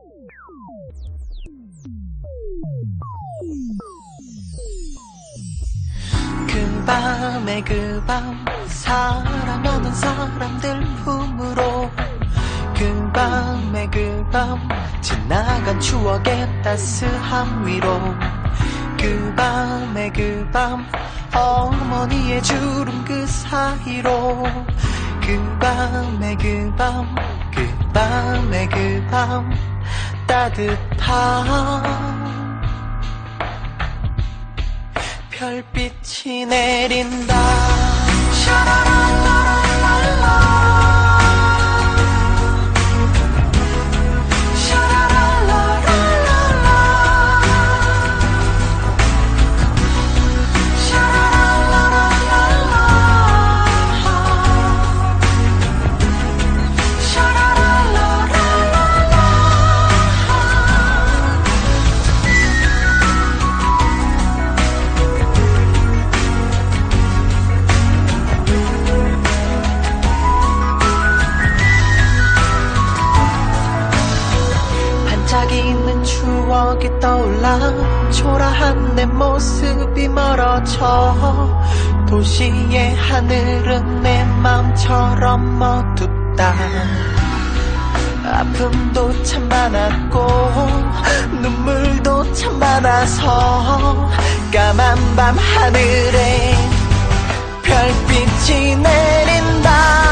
그 밤에 그 밤 사랑하는 사람들 품으로 그 밤에 그 밤 지나간 추억의 따스함 위로 그 밤에 그 밤 어머니의 주름 그 사이로 그 밤에 그 밤 그 밤에 그 밤 따뜻한 별빛이 내린다. 샤라랄라랄랄라 반짝이는 추억이 떠올라 초라한 내 모습이 멀어져 도시의 하늘은 내 맘처럼 어둡다. 아픔도 참 많았고 눈물도 참 많아서 까만 밤 하늘에 별빛이 내린다.